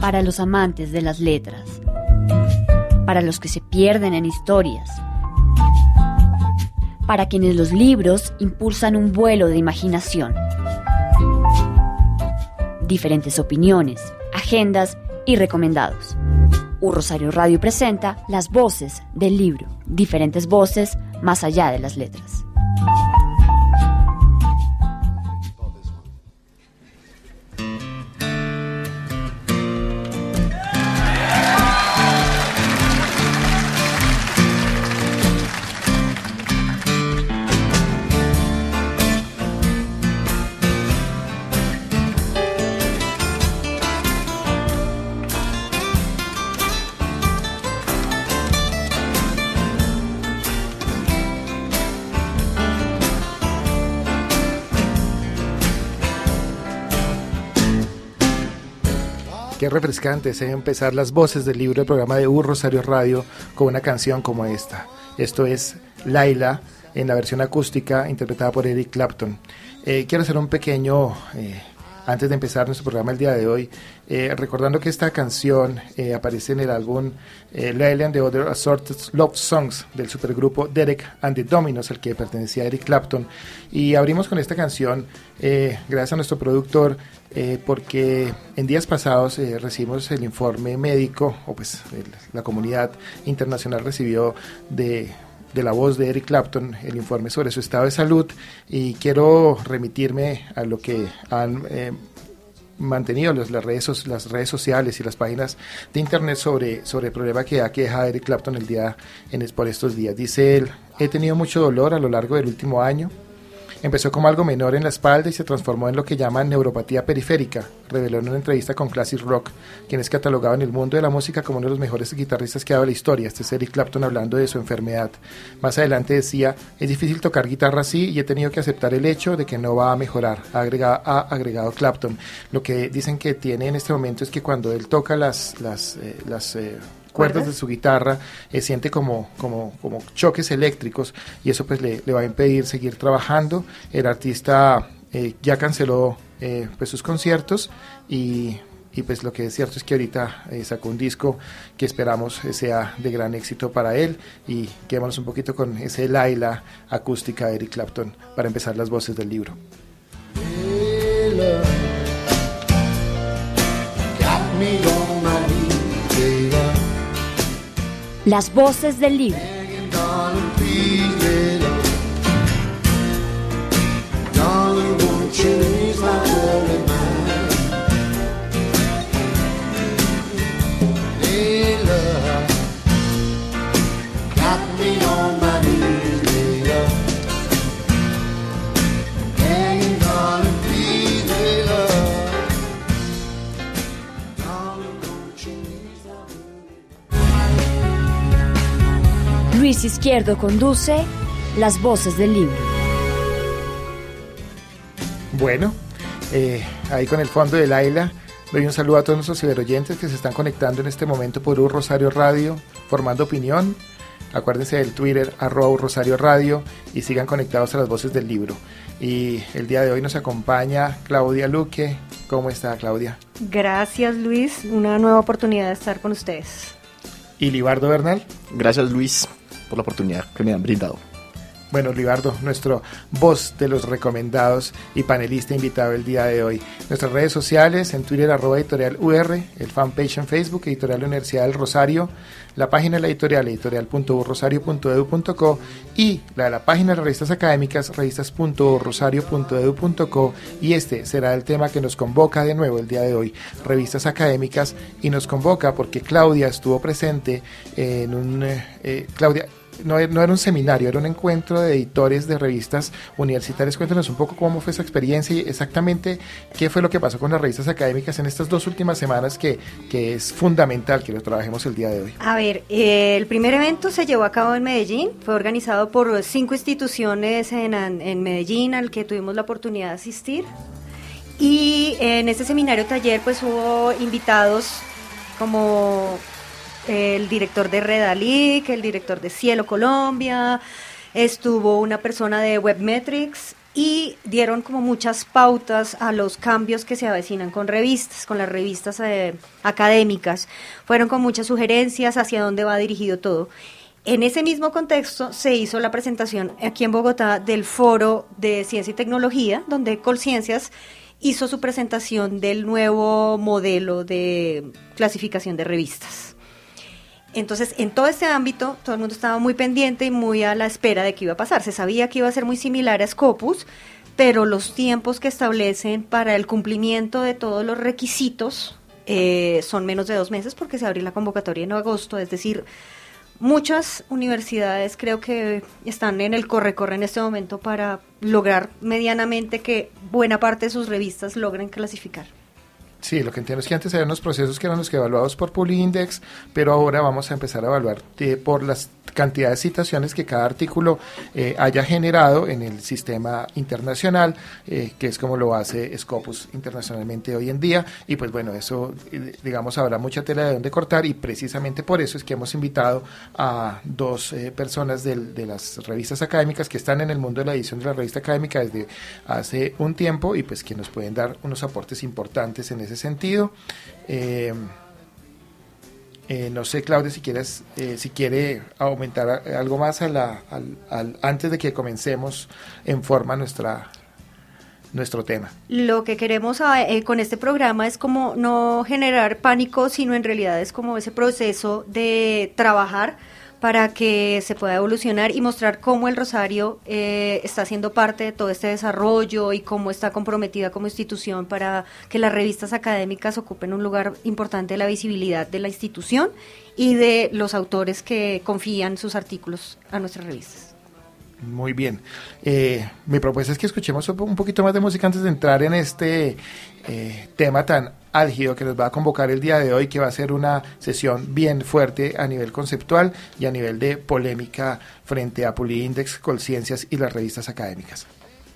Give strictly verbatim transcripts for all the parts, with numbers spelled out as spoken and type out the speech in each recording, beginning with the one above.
para los amantes de las letras, para los que se pierden en historias, para quienes los libros impulsan un vuelo de imaginación. Diferentes opiniones, agendas y recomendados. U Rosario Radio presenta Las Voces del Libro. Diferentes voces más allá de las letras. Qué refrescante es empezar Las Voces del Libro, el programa de U Rosario Radio, con una canción como esta. Esto es Laila, en la versión acústica, interpretada por Eric Clapton. Eh, quiero hacer un pequeño, eh, antes de empezar nuestro programa el día de hoy, eh, recordando que esta canción eh, aparece en el álbum eh, Laila and the Other Assorted Love Songs del supergrupo Derek and the Dominos, al que pertenecía Eric Clapton. Y abrimos con esta canción, eh, gracias a nuestro productor, Eh, porque en días pasados eh, recibimos el informe médico, o pues el, la comunidad internacional recibió de, de la voz de Eric Clapton el informe sobre su estado de salud, y quiero remitirme a lo que han eh, mantenido las, las, redes, las redes sociales y las páginas de internet sobre, sobre el problema que aqueja a Eric Clapton el día, en, por estos días. Dice él: he tenido mucho dolor a lo largo del último año. Empezó como algo menor en la espalda y se transformó en lo que llaman neuropatía periférica, reveló en una entrevista con Classic Rock, quien es catalogado en el mundo de la música como uno de los mejores guitarristas que ha dado la historia. Este es Eric Clapton hablando de su enfermedad. Más adelante decía: es difícil tocar guitarra así y he tenido que aceptar el hecho de que no va a mejorar, ha agregado, ha agregado Clapton. Lo que dicen que tiene en este momento es que cuando él toca las... las, eh, las eh, cuerdas de su guitarra, eh, siente como, como, como choques eléctricos, y eso pues le, le va a impedir seguir trabajando. El artista eh, ya canceló eh, pues sus conciertos, y, y pues lo que es cierto es que ahorita eh, sacó un disco que esperamos eh, sea de gran éxito para él, y quedémonos un poquito con ese Laila acústica de Eric Clapton para empezar Las Voces del Libro. Las Voces del Libro. Luis Izquierdo conduce Las Voces del Libro. Bueno, eh, ahí con el fondo de Laila, doy un saludo a todos nuestros ciberoyentes que se están conectando en este momento por U Rosario Radio, formando opinión. Acuérdense del Twitter, arroba U Rosario Radio, y sigan conectados a Las Voces del Libro. Y el día de hoy nos acompaña Claudia Luque. ¿Cómo está, Claudia? Gracias, Luis. Una nueva oportunidad de estar con ustedes. ¿Y Libardo Bernal? Gracias, Luis, por la oportunidad que me han brindado. Bueno, Libardo, nuestro voz de los recomendados y panelista invitado el día de hoy. Nuestras redes sociales, en Twitter, arroba editorial U R, el fanpage en Facebook, Editorial Universidad del Rosario, la página de la editorial, editorial punto u rosario punto e d u punto co, y la de la página de las revistas académicas, revistas punto u rosario punto e d u punto co, y este será el tema que nos convoca de nuevo el día de hoy, revistas académicas, y nos convoca porque Claudia estuvo presente en un... Eh, Claudia... No, no era un seminario, era un encuentro de editores de revistas universitarias. Cuéntanos un poco cómo fue esa experiencia y exactamente qué fue lo que pasó con las revistas académicas en estas dos últimas semanas, que, que es fundamental que lo trabajemos el día de hoy. A ver, eh, el primer evento se llevó a cabo en Medellín, fue organizado por cinco instituciones en, en Medellín, al que tuvimos la oportunidad de asistir, y en este seminario taller pues hubo invitados como el director de Redalic, el director de Cielo Colombia, estuvo una persona de Webmetrics, y dieron como muchas pautas a los cambios que se avecinan con revistas, con las revistas eh, académicas. Fueron con muchas sugerencias hacia dónde va dirigido todo. En ese mismo contexto se hizo la presentación aquí en Bogotá del Foro de Ciencia y Tecnología, donde Colciencias hizo su presentación del nuevo modelo de clasificación de revistas. Entonces, en todo este ámbito, todo el mundo estaba muy pendiente y muy a la espera de qué iba a pasar. Se sabía que iba a ser muy similar a Scopus, pero los tiempos que establecen para el cumplimiento de todos los requisitos eh, son menos de dos meses porque se abrió la convocatoria en agosto, es decir, muchas universidades creo que están en el corre-corre en este momento para lograr medianamente que buena parte de sus revistas logren clasificar. Sí, lo que entiendo es que antes había unos procesos que eran los que evaluados por Publindex, pero ahora vamos a empezar a evaluar eh, por las cantidades de citaciones que cada artículo eh, haya generado en el sistema internacional, eh, que es como lo hace Scopus internacionalmente hoy en día, y pues bueno, eso eh, digamos habrá mucha tela de donde cortar, y precisamente por eso es que hemos invitado a dos eh, personas del, de las revistas académicas que están en el mundo de la edición de la revista académica desde hace un tiempo, y pues que nos pueden dar unos aportes importantes en ese sentido. Eh, eh, no sé, Claudia, si quieres, eh, si quiere aumentar algo más a la, al, al, antes de que comencemos en forma nuestra nuestro tema. Lo que queremos eh, con este programa es como no generar pánico, sino en realidad es como ese proceso de trabajar para que se pueda evolucionar y mostrar cómo el Rosario eh, está siendo parte de todo este desarrollo y cómo está comprometida como institución para que las revistas académicas ocupen un lugar importante de la visibilidad de la institución y de los autores que confían sus artículos a nuestras revistas. Muy bien. Eh, mi propuesta es que escuchemos un poquito más de música antes de entrar en este eh, tema tan álgido que nos va a convocar el día de hoy, que va a ser una sesión bien fuerte a nivel conceptual y a nivel de polémica frente a Publindex, Colciencias y las revistas académicas.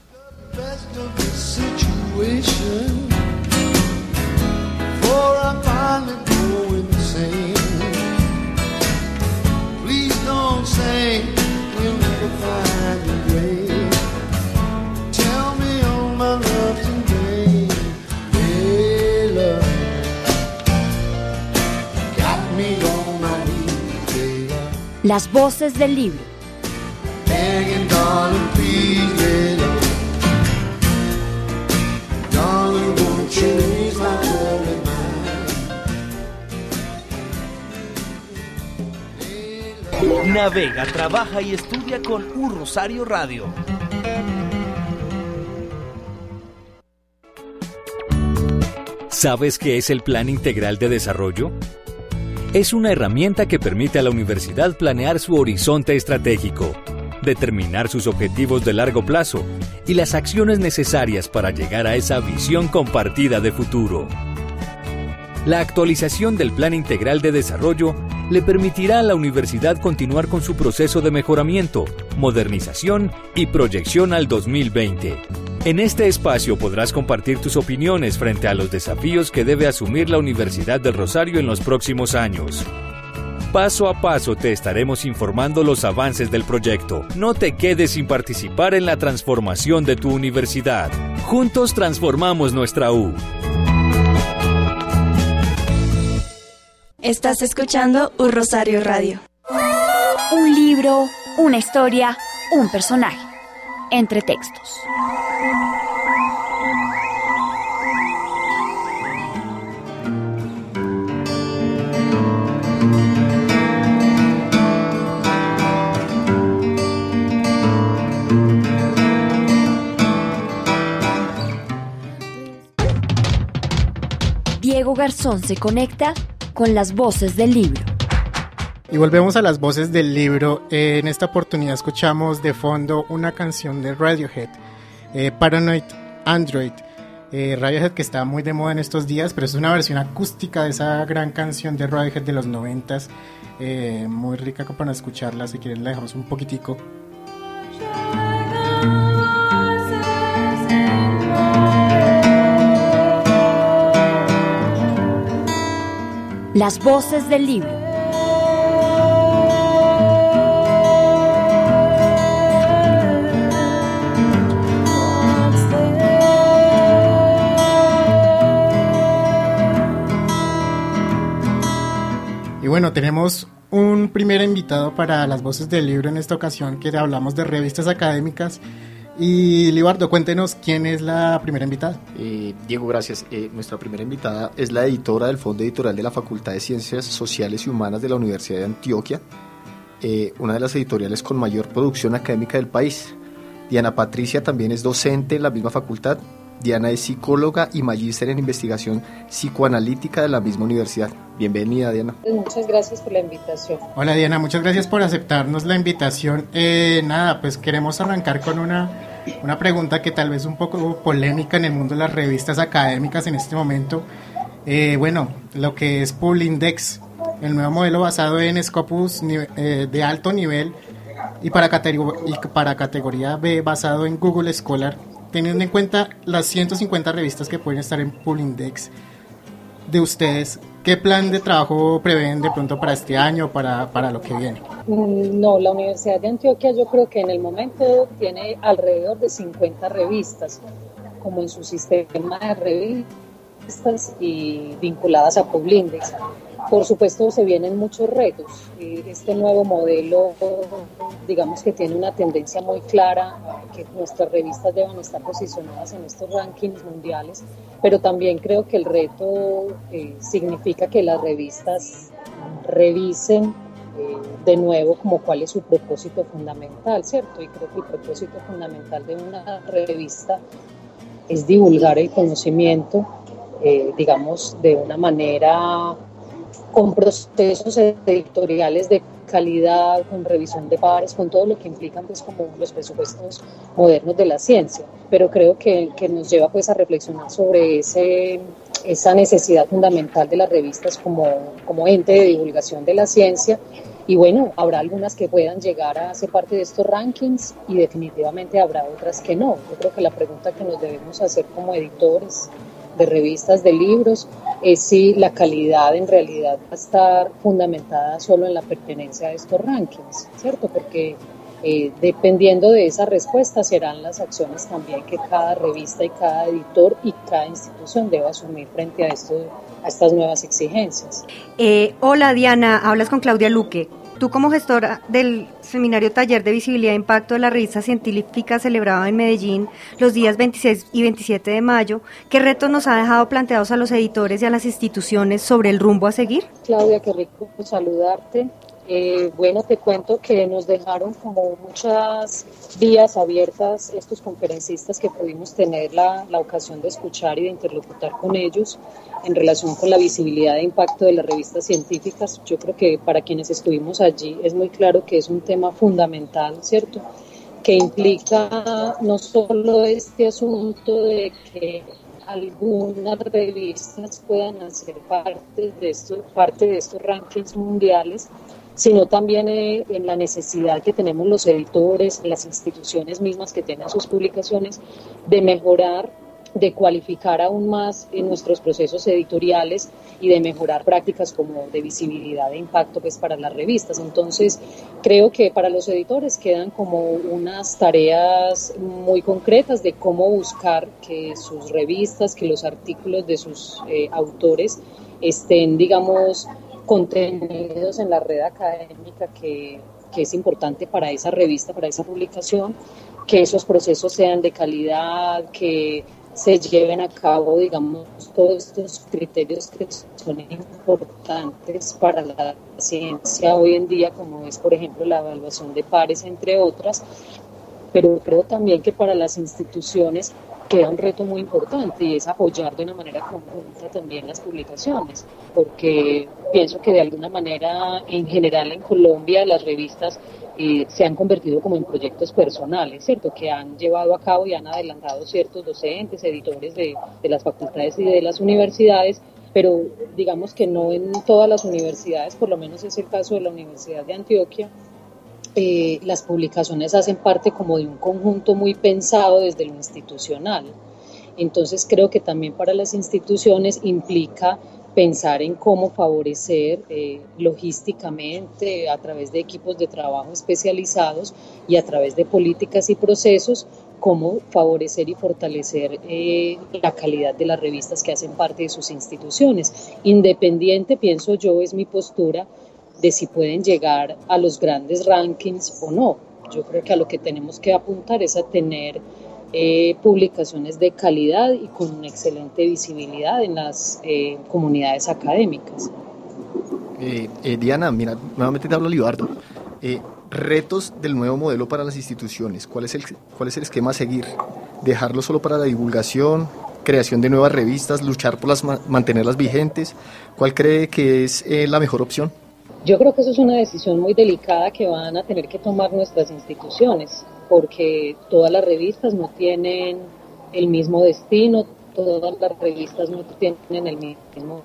Las voces del libro. Navega, trabaja y estudia con U Rosario Radio. ¿Sabes qué es el Plan Integral de Desarrollo? Es una herramienta que permite a la universidad planear su horizonte estratégico, determinar sus objetivos de largo plazo y las acciones necesarias para llegar a esa visión compartida de futuro. La actualización del Plan Integral de Desarrollo le permitirá a la universidad continuar con su proceso de mejoramiento, modernización y proyección al dos mil veinte. En este espacio podrás compartir tus opiniones frente a los desafíos que debe asumir la Universidad del Rosario en los próximos años. Paso a paso te estaremos informando los avances del proyecto. No te quedes sin participar en la transformación de tu universidad. Juntos transformamos nuestra U. Estás escuchando U Rosario Radio. Un libro, una historia, un personaje. Entre textos. Diego Garzón se conecta con las voces del libro. Y volvemos a las voces del libro. Eh, en esta oportunidad escuchamos de fondo una canción de Radiohead, eh, Paranoid Android. Eh, Radiohead, que está muy de moda en estos días, pero es una versión acústica de esa gran canción de Radiohead de los noventas, eh, muy rica para escucharla. Si quieren la dejamos un poquitico. Las voces del libro. bueno, tenemos un primer invitado para las voces del libro en esta ocasión, que hablamos de revistas académicas. Y Libardo, cuéntenos quién es la primera invitada. Eh, Diego, gracias. Eh, nuestra primera invitada es la editora del Fondo Editorial de la Facultad de Ciencias Sociales y Humanas de la Universidad de Antioquia, eh, una de las editoriales con mayor producción académica del país. Diana Patricia también es docente en la misma facultad. Diana es psicóloga y magíster en investigación psicoanalítica de la misma universidad. Bienvenida, Diana. Muchas gracias por la invitación. Hola, Diana, muchas gracias por aceptarnos la invitación. Eh, nada, pues queremos arrancar con una, una pregunta que tal vez es un poco polémica en el mundo de las revistas académicas en este momento. Eh, bueno, lo que es Publindex, el nuevo modelo basado en Scopus eh, de alto nivel y para, categor- y para categoría B basado en Google Scholar, teniendo en cuenta las ciento cincuenta revistas que pueden estar en Publindex de ustedes, ¿qué plan de trabajo prevén de pronto para este año o para, para lo que viene? No, la Universidad de Antioquia yo creo que en el momento tiene alrededor de cincuenta revistas, como en su sistema de revistas y vinculadas a Publindex. Por supuesto se vienen muchos retos. Este nuevo modelo, digamos que tiene una tendencia muy clara, que nuestras revistas deben estar posicionadas en estos rankings mundiales, pero también creo que el reto eh, significa que las revistas revisen eh, de nuevo como cuál es su propósito fundamental, ¿cierto? Y creo que el propósito fundamental de una revista es divulgar el conocimiento, eh, digamos, de una manera con procesos editoriales de calidad, con revisión de pares, con todo lo que implican pues como los presupuestos modernos de la ciencia, pero creo que, que nos lleva pues a reflexionar sobre ese, esa necesidad fundamental de las revistas como, como ente de divulgación de la ciencia. Y bueno, habrá algunas que puedan llegar a ser parte de estos rankings y definitivamente habrá otras que no. Yo creo que la pregunta que nos debemos hacer como editores de revistas, de libros, es si la calidad en realidad va a estar fundamentada solo en la pertenencia a estos rankings, ¿cierto? Porque eh, dependiendo de esa respuesta serán las acciones también que cada revista y cada editor y cada institución debe asumir frente a, esto, a estas nuevas exigencias. Eh, hola Diana, hablas con Claudia Luque. Tú como gestora del seminario Taller de Visibilidad e Impacto de la revista científica celebrado en Medellín los días veintiséis y veintisiete de mayo, ¿qué retos nos ha dejado planteados a los editores y a las instituciones sobre el rumbo a seguir? Claudia, qué rico saludarte. Eh, bueno, te cuento que nos dejaron como muchas vías abiertas estos conferencistas que pudimos tener la, la ocasión de escuchar y de interlocutar con ellos en relación con la visibilidad e impacto de las revistas científicas. Yo creo que para quienes estuvimos allí es muy claro que es un tema fundamental, ¿cierto?, que implica no solo este asunto de que algunas revistas puedan hacer parte de estos, parte de estos rankings mundiales, sino también eh, en la necesidad que tenemos los editores, las instituciones mismas que tengan sus publicaciones, de mejorar, de cualificar aún más en nuestros procesos editoriales y de mejorar prácticas como de visibilidad e impacto pues, para las revistas. Entonces, creo que para los editores quedan como unas tareas muy concretas de cómo buscar que sus revistas, que los artículos de sus eh, autores estén, digamos, contenidos en la red académica que, que es importante para esa revista, para esa publicación, que esos procesos sean de calidad, que se lleven a cabo, digamos, todos estos criterios que son importantes para la ciencia hoy en día, como es, por ejemplo, la evaluación de pares, entre otras, pero creo también que para las instituciones queda un reto muy importante y es apoyar de una manera conjunta también las publicaciones, porque pienso que de alguna manera en general en Colombia las revistas eh, se han convertido como en proyectos personales, ¿cierto?, que han llevado a cabo y han adelantado ciertos docentes, editores de, de las facultades y de las universidades, pero digamos que no en todas las universidades, por lo menos es el caso de la Universidad de Antioquia. Eh, las publicaciones hacen parte como de un conjunto muy pensado desde lo institucional. Entonces creo que también para las instituciones implica pensar en cómo favorecer eh, logísticamente a través de equipos de trabajo especializados y a través de políticas y procesos cómo favorecer y fortalecer eh, la calidad de las revistas que hacen parte de sus instituciones. Independiente, pienso yo, es mi postura de si pueden llegar a los grandes rankings o no. Yo creo que a lo que tenemos que apuntar es a tener eh, publicaciones de calidad y con una excelente visibilidad en las eh, comunidades académicas. Eh, eh, Diana, mira, nuevamente te hablo Libardo. Eh, retos del nuevo modelo para las instituciones. ¿Cuál es el, cuál es el esquema a seguir? ¿Dejarlo solo para la divulgación? ¿Creación de nuevas revistas? ¿Luchar por las, mantenerlas vigentes? ¿Cuál cree que es eh, la mejor opción? Yo creo que eso es una decisión muy delicada que van a tener que tomar nuestras instituciones, porque todas las revistas no tienen el mismo destino, todas las revistas no tienen el mismo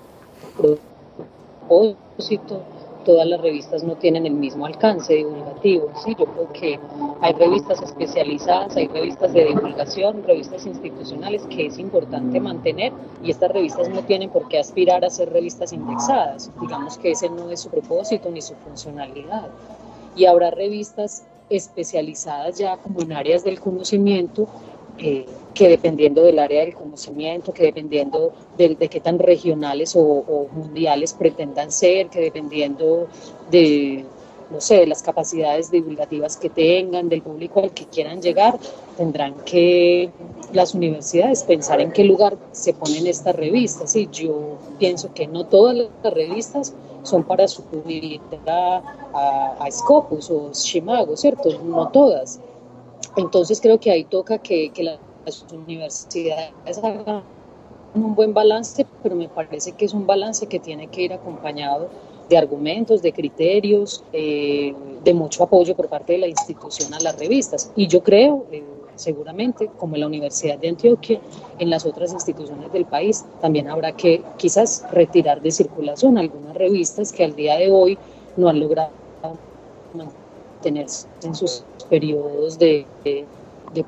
propósito, todas las revistas no tienen el mismo alcance divulgativo. Sí, yo creo que hay revistas especializadas, hay revistas de divulgación, revistas institucionales que es importante mantener, y estas revistas no tienen por qué aspirar a ser revistas indexadas. Digamos que ese no es su propósito ni su funcionalidad. Y habrá revistas especializadas ya como en áreas del conocimiento, Eh, que dependiendo del área del conocimiento, que dependiendo de, de qué tan regionales o, o mundiales pretendan ser, que dependiendo de, no sé, de las capacidades divulgativas que tengan, del público al que quieran llegar, tendrán que las universidades pensar en qué lugar se ponen estas revistas. Y yo pienso que no todas las revistas son para subir a, a, a Scopus o Shimago, ¿cierto? No todas. Entonces creo que ahí toca que, que las universidades hagan un buen balance, pero me parece que es un balance que tiene que ir acompañado de argumentos, de criterios, eh, de mucho apoyo por parte de la institución a las revistas. Y yo creo, eh, seguramente, como en la Universidad de Antioquia, en las otras instituciones del país, también habrá que quizás retirar de circulación algunas revistas que al día de hoy no han logrado mantenerse en sus periodos de, de, de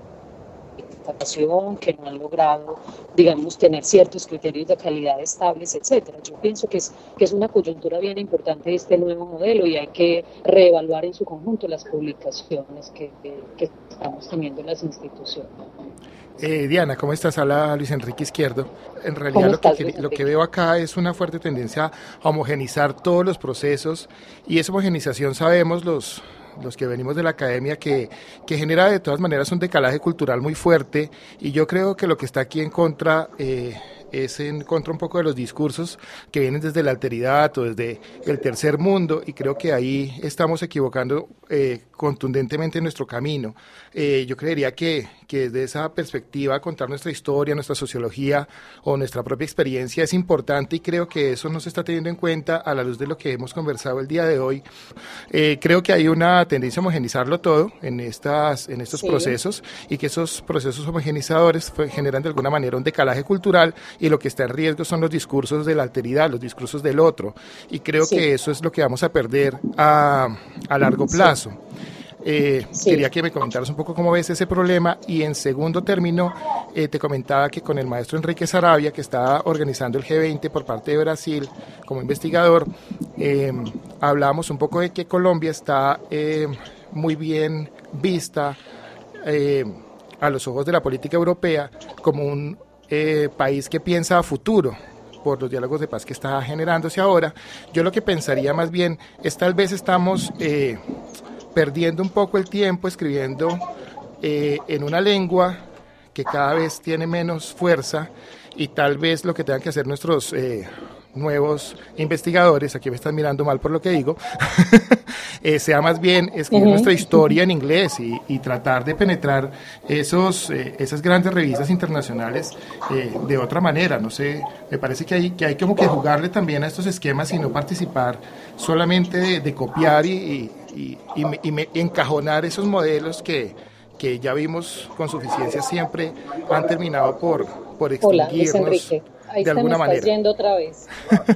publicación, que no han logrado, digamos, tener ciertos criterios de calidad estables, etcétera. Yo pienso que es, que es una coyuntura bien importante de este nuevo modelo, y hay que reevaluar en su conjunto las publicaciones que, que, que estamos teniendo en las instituciones. Eh, Diana, ¿cómo estás? Habla Luis Enrique Izquierdo. En realidad lo que, lo que veo acá es una fuerte tendencia a homogenizar todos los procesos, y esa homogenización sabemos los... los que venimos de la academia, que, que genera de todas maneras un decalaje cultural muy fuerte, y yo creo que lo que está aquí en contra eh, es en contra un poco de los discursos que vienen desde la alteridad o desde el tercer mundo, y creo que ahí estamos equivocando eh, contundentemente nuestro camino. Eh, yo creería que, que desde esa perspectiva contar nuestra historia, nuestra sociología o nuestra propia experiencia es importante, y creo que eso no se está teniendo en cuenta a la luz de lo que hemos conversado el día de hoy. Eh, creo que hay una tendencia a homogenizarlo todo en, estas, en estos sí. procesos, y que esos procesos homogenizadores fue, generan de alguna manera un decalaje cultural, y lo que está en riesgo son los discursos de la alteridad, los discursos del otro, y creo sí. que eso es lo que vamos a perder a, a largo plazo. Sí. Eh, sí. Quería que me comentaras un poco cómo ves ese problema, y en segundo término eh, te comentaba que con el maestro Enrique Saravia, que está organizando el G veinte por parte de Brasil como investigador, eh, hablábamos un poco de que Colombia está eh, muy bien vista eh, a los ojos de la política europea como un eh, país que piensa a futuro por los diálogos de paz que está generándose ahora. Yo lo que pensaría más bien es tal vez estamos eh, perdiendo un poco el tiempo escribiendo eh, en una lengua que cada vez tiene menos fuerza, y tal vez lo que tengan que hacer nuestros eh, nuevos investigadores, aquí me están mirando mal por lo que digo, eh, sea más bien escribir uh-huh. nuestra historia en inglés, y, y tratar de penetrar esos, eh, esas grandes revistas internacionales eh, de otra manera. No sé, me parece que hay, que hay como que jugarle también a estos esquemas y no participar solamente de, de copiar y, y, y, y, y, me, y encajonar esos modelos que, que ya vimos con suficiencia siempre han terminado por, por extinguirnos. Hola, Luis Enrique. Ahí de alguna me estás manera. Yendo otra vez.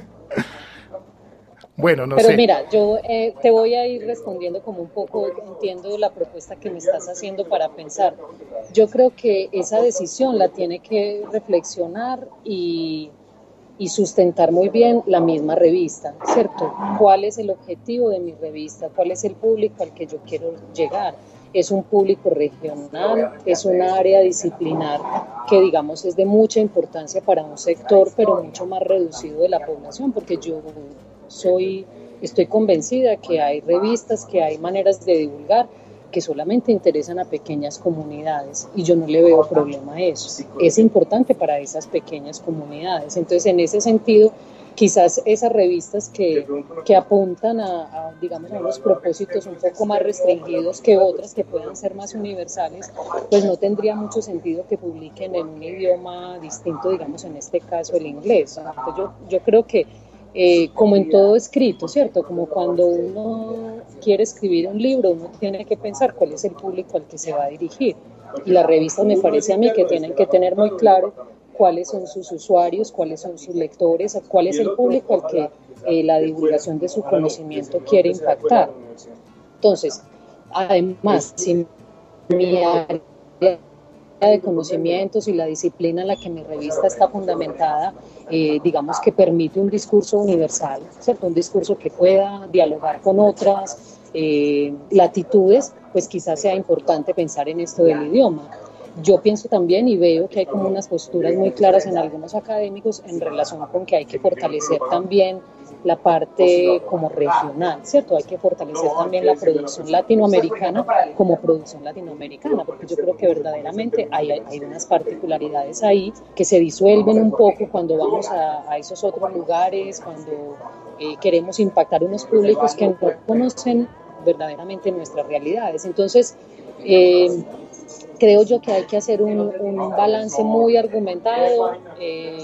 Bueno, no Pero sé. mira, yo eh, te voy a ir respondiendo como un poco, entiendo la propuesta que me estás haciendo para pensar. Yo creo que esa decisión la tiene que reflexionar y, y sustentar muy bien la misma revista, ¿cierto? ¿Cuál es el objetivo de mi revista? ¿Cuál es el público al que yo quiero llegar? es un público regional, es un área disciplinar que digamos es de mucha importancia para un sector, pero mucho más reducido de la población, porque yo soy, estoy convencida que hay revistas, que hay maneras de divulgar que solamente interesan a pequeñas comunidades y yo no le veo problema a eso. Es importante para esas pequeñas comunidades. Entonces, en ese sentido, quizás esas revistas que, que apuntan a, a, digamos, a unos propósitos un poco más restringidos que otras que puedan ser más universales, pues no tendría mucho sentido que publiquen en un idioma distinto, digamos, en este caso el inglés. Entonces, yo, yo creo que Eh, como en todo escrito, ¿cierto? Como cuando uno quiere escribir un libro, uno tiene que pensar cuál es el público al que se va a dirigir. Y las revistas me parece a mí que tienen que tener muy claro cuáles son sus usuarios, cuáles son sus lectores, cuál es el público al que eh, la divulgación de su conocimiento quiere impactar. Entonces, además, si mi área de conocimientos y la disciplina en la que mi revista está fundamentada, eh, digamos que permite un discurso universal, ¿cierto? Un discurso que pueda dialogar con otras eh, latitudes, pues quizás sea importante pensar en esto del idioma. Yo pienso también y veo que hay como unas posturas muy claras en algunos académicos en relación con que hay que fortalecer también la parte como regional, ¿cierto? Hay que fortalecer también la producción latinoamericana como producción latinoamericana, porque yo creo que verdaderamente hay, hay unas particularidades ahí que se disuelven un poco cuando vamos a, a esos otros lugares, cuando eh, queremos impactar unos públicos que no conocen verdaderamente nuestras realidades. Entonces, eh, creo yo que hay que hacer un, un balance muy argumentado, eh,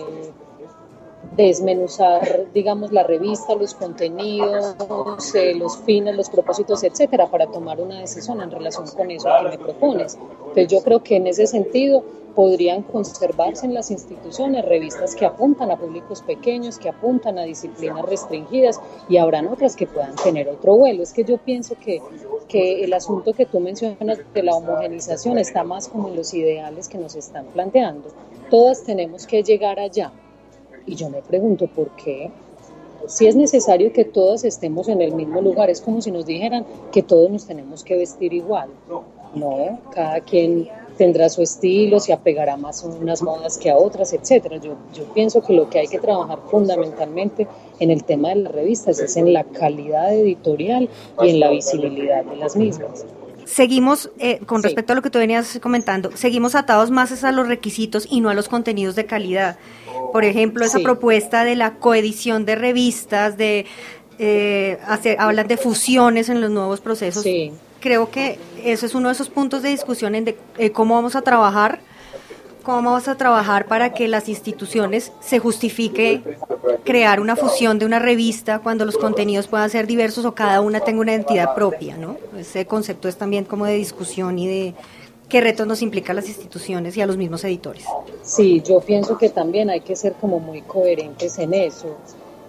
desmenuzar, digamos, la revista, los contenidos, eh, los fines, los propósitos, etcétera, para tomar una decisión en relación con eso que me propones. Entonces yo creo que en ese sentido podrían conservarse en las instituciones revistas que apuntan a públicos pequeños, que apuntan a disciplinas restringidas, y habrán otras que puedan tener otro vuelo. Es que yo pienso que, que el asunto que tú mencionas de la homogenización está más como en los ideales que nos están planteando. Todas tenemos que llegar allá. Y yo me pregunto por qué, si es necesario que todos estemos en el mismo lugar, es como si nos dijeran que todos nos tenemos que vestir igual. No, cada quien tendrá su estilo, se apegará más a unas modas que a otras, etcétera. Yo, yo pienso que lo que hay que trabajar fundamentalmente en el tema de las revistas es en la calidad editorial y en la visibilidad de las mismas. Seguimos, eh, con sí. respecto a lo que tú venías comentando, seguimos atados más a los requisitos y no a los contenidos de calidad. Por ejemplo, esa sí. propuesta de la coedición de revistas, de eh, hacer, hablan de fusiones en los nuevos procesos. Sí. Creo que eso es uno de esos puntos de discusión en de eh, cómo vamos a trabajar, cómo vamos a trabajar para que las instituciones se justifique crear una fusión de una revista cuando los contenidos puedan ser diversos o cada una tenga una identidad propia, ¿no? Ese concepto es también como de discusión y de qué retos nos implica a las instituciones y a los mismos editores. Sí, yo pienso que también hay que ser como muy coherentes en eso.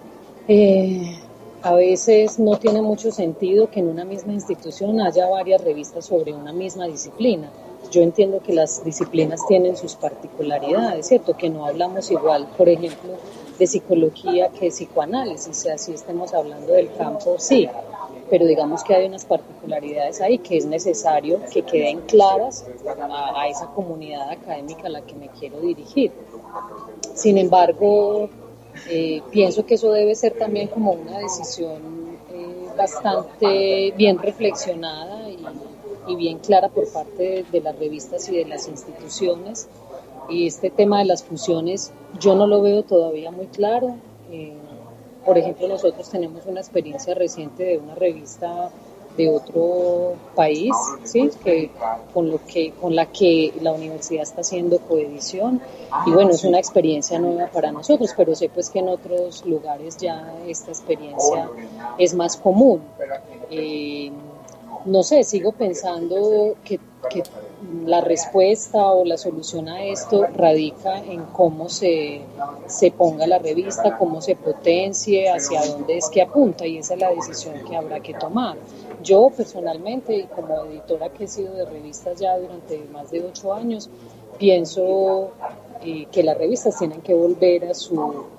Eh, a veces no tiene mucho sentido que en una misma institución haya varias revistas sobre una misma disciplina. Yo entiendo que las disciplinas tienen sus particularidades, ¿cierto? Que no hablamos igual, por ejemplo, de psicología que psicoanálisis, o sea, si estemos hablando del campo, sí, pero digamos que hay unas particularidades ahí que es necesario que queden claras a, a esa comunidad académica a la que me quiero dirigir. Sin embargo, eh, pienso que eso debe ser también como una decisión eh, bastante bien reflexionada y, y bien clara por parte de, de las revistas y de las instituciones. Y este tema de las fusiones yo no lo veo todavía muy claro. Eh, por ejemplo, nosotros tenemos una experiencia reciente de una revista de otro país, ¿sí? que, con, lo que, con la que la universidad está haciendo coedición, y bueno, es una experiencia nueva para nosotros, pero sé pues que en otros lugares ya esta experiencia es más común. Eh, no sé, sigo pensando que, que la respuesta o la solución a esto radica en cómo se, se ponga la revista, cómo se potencie, hacia dónde es que apunta, y esa es la decisión que habrá que tomar. Yo personalmente, y como editora que he sido de revistas ya durante más de ocho años, pienso eh, que las revistas tienen que volver a su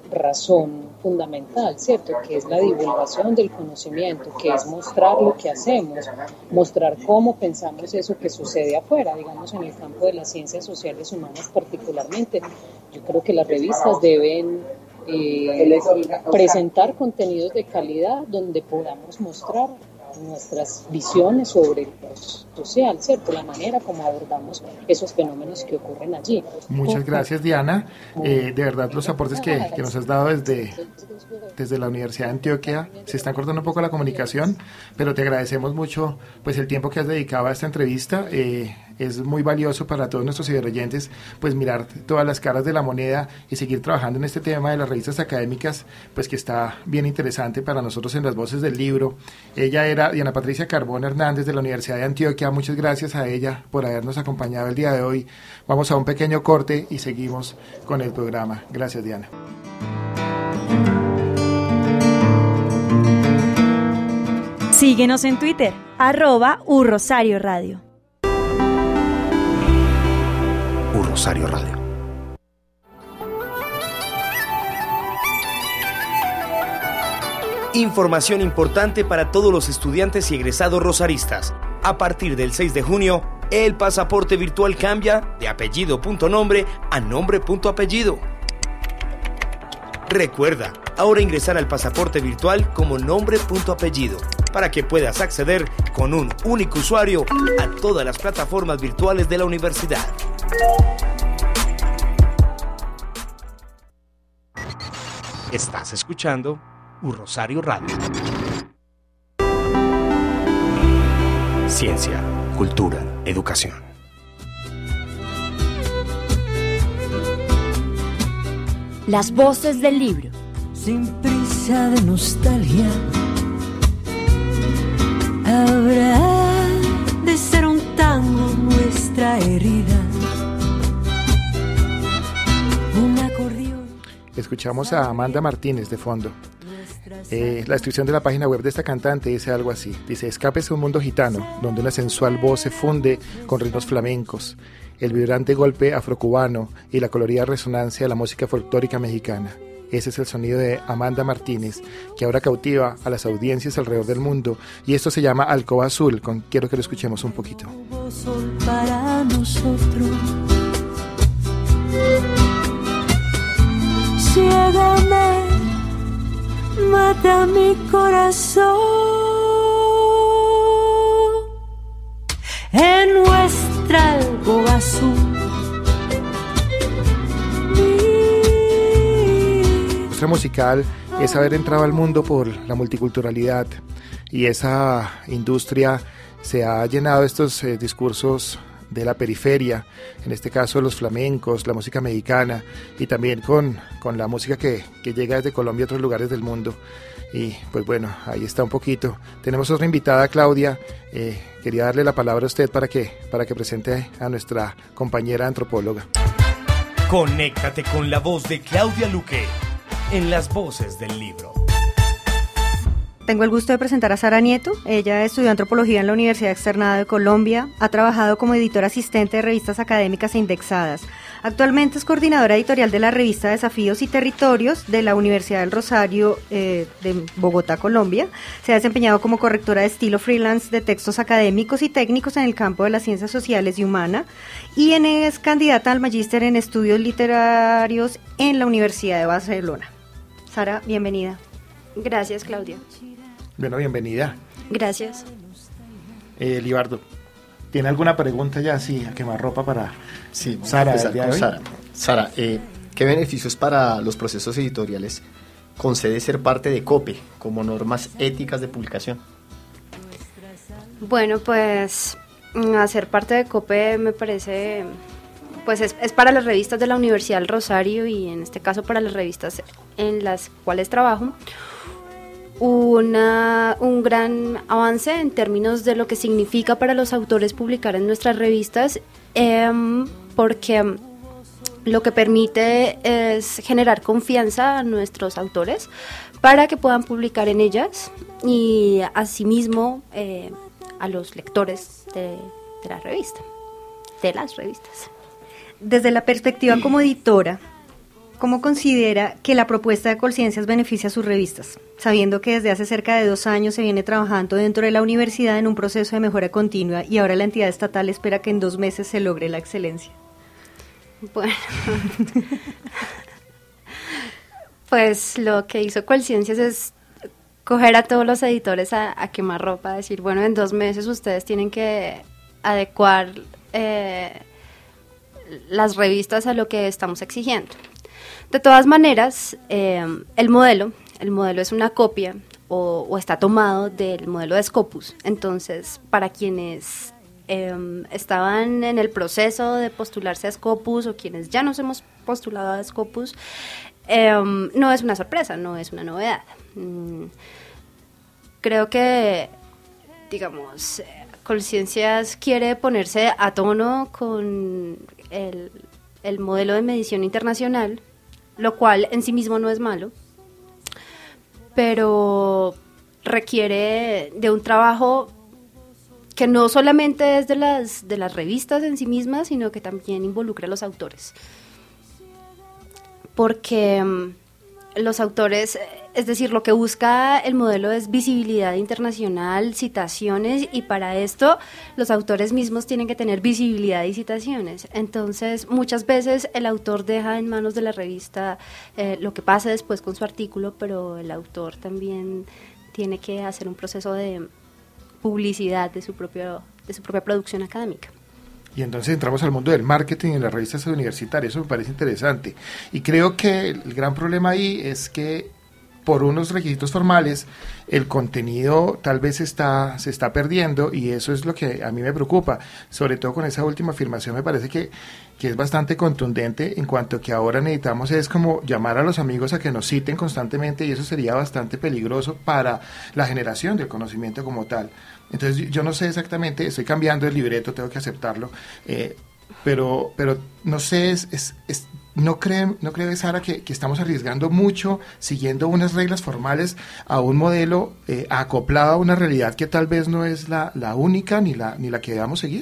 razón fundamental, ¿cierto? Que es la divulgación del conocimiento, que es mostrar lo que hacemos, mostrar cómo pensamos eso que sucede afuera, digamos en el campo de las ciencias sociales humanas particularmente. Yo creo que las revistas deben eh, presentar contenidos de calidad donde podamos mostrar nuestras visiones sobre lo social, ¿cierto? La manera como abordamos esos fenómenos que ocurren allí. Muchas gracias, Diana. Eh, de verdad, los aportes que, que nos has dado desde, desde la Universidad de Antioquia, se están cortando un poco la comunicación, pero te agradecemos mucho pues el tiempo que has dedicado a esta entrevista. Eh, es muy valioso para todos nuestros ciberoyentes pues mirar todas las caras de la moneda y seguir trabajando en este tema de las revistas académicas, pues que está bien interesante para nosotros en las voces del libro. Ella era Diana Patricia Carbón Hernández de la Universidad de Antioquia. Muchas gracias a ella por habernos acompañado el día de hoy. Vamos a un pequeño corte y seguimos con el programa. Gracias, Diana. Síguenos en Twitter, arroba Urrosario Radio. Urrosario Radio. Información importante para todos los estudiantes y egresados rosaristas. A partir del seis de junio, el pasaporte virtual cambia de apellido.nombre a nombre.apellido. Recuerda, ahora ingresar al pasaporte virtual como nombre.apellido para que puedas acceder con un único usuario a todas las plataformas virtuales de la universidad. Estás escuchando Urrosario Radio. Ciencia, cultura, educación. Las voces del libro. Sin prisa de nostalgia, habrá de ser un tango nuestra herida. Un acordeón. Escuchamos a Amanda Martínez de fondo. Eh, la descripción de la página web de esta cantante dice algo así. Dice: escápese a un mundo gitano, donde una sensual voz se funde con ritmos flamencos, el vibrante golpe afrocubano y la colorida resonancia de la música folclórica mexicana. Ese es el sonido de Amanda Martínez, que ahora cautiva a las audiencias alrededor del mundo, y esto se llama Alcoba Azul. Con, quiero que lo escuchemos un poquito. Sol para nosotros. Ciégame, mata mi corazón en nuestra alcoba azul. La industria musical es haber entrado al mundo por la multiculturalidad, y esa industria se ha llenado de estos eh, discursos de la periferia, en este caso los flamencos, la música mexicana, y también con, con la música que, que llega desde Colombia a otros lugares del mundo. Y pues bueno, ahí está un poquito. Tenemos otra invitada, Claudia. Eh, quería darle la palabra a usted para que, para que presente a nuestra compañera antropóloga. Conéctate con la voz de Claudia Luque en las voces del libro. Tengo el gusto de presentar a Sara Nieto. Ella estudió antropología en la Universidad Externada de Colombia, ha trabajado como editora asistente de revistas académicas e indexadas. Actualmente es coordinadora editorial de la revista Desafíos y Territorios de la Universidad del Rosario eh, de Bogotá, Colombia. Se ha desempeñado como correctora de estilo freelance de textos académicos y técnicos en el campo de las ciencias sociales y humanas, y es candidata al magíster en estudios literarios en la Universidad de Barcelona. Sara, bienvenida. Gracias, Claudia. Bueno, bienvenida. Gracias. Eh, Libardo, ¿tiene alguna pregunta ya así a quemarropa para sí, Sara? Empezar con Sara, Sara eh, ¿qué beneficios para los procesos editoriales concede ser parte de COPE como normas éticas de publicación? Bueno, pues hacer parte de COPE me parece, pues es, es para las revistas de la Universidad del Rosario, y en este caso para las revistas en las cuales trabajo, Una, un gran avance en términos de lo que significa para los autores publicar en nuestras revistas, eh, porque lo que permite es generar confianza a nuestros autores para que puedan publicar en ellas, y asimismo eh, a los lectores de, de la revista, de las revistas. Desde la perspectiva como editora, ¿cómo considera que la propuesta de Colciencias beneficia a sus revistas? Sabiendo que desde hace cerca de dos años se viene trabajando dentro de la universidad en un proceso de mejora continua y ahora la entidad estatal espera que en dos meses se logre la excelencia. Bueno, pues lo que hizo Colciencias es coger a todos los editores a, a quemar ropa, decir, bueno, en dos meses ustedes tienen que adecuar eh, las revistas a lo que estamos exigiendo. De todas maneras, eh, el modelo, el modelo es una copia o, o está tomado del modelo de Scopus. Entonces, para quienes eh, estaban en el proceso de postularse a Scopus o quienes ya nos hemos postulado a Scopus, eh, no es una sorpresa, no es una novedad. Mm, creo que, digamos, Colciencias quiere ponerse a tono con el, el modelo de medición internacional, lo cual en sí mismo no es malo, pero requiere de un trabajo que no solamente es de las, de las revistas en sí mismas, sino que también involucre a los autores. Porque um, los autores, es decir, lo que busca el modelo es visibilidad internacional, citaciones, y para esto los autores mismos tienen que tener visibilidad y citaciones. Entonces, muchas veces el autor deja en manos de la revista eh, lo que pase después con su artículo, pero el autor también tiene que hacer un proceso de publicidad de su propio, de su propia producción académica. Y entonces entramos al mundo del marketing en las revistas universitarias, eso me parece interesante. Y creo que el gran problema ahí es que por unos requisitos formales el contenido tal vez está, se está perdiendo, y eso es lo que a mí me preocupa, sobre todo con esa última afirmación. Me parece que, que es bastante contundente en cuanto a que ahora necesitamos es como llamar a los amigos a que nos citen constantemente, y eso sería bastante peligroso para la generación del conocimiento como tal. Entonces yo no sé exactamente, estoy cambiando el libreto, tengo que aceptarlo, eh, pero pero no sé, es, es, es no cree, no cree Sara que, que estamos arriesgando mucho siguiendo unas reglas formales a un modelo eh, acoplado a una realidad que tal vez no es la, la única ni la ni la que debamos seguir.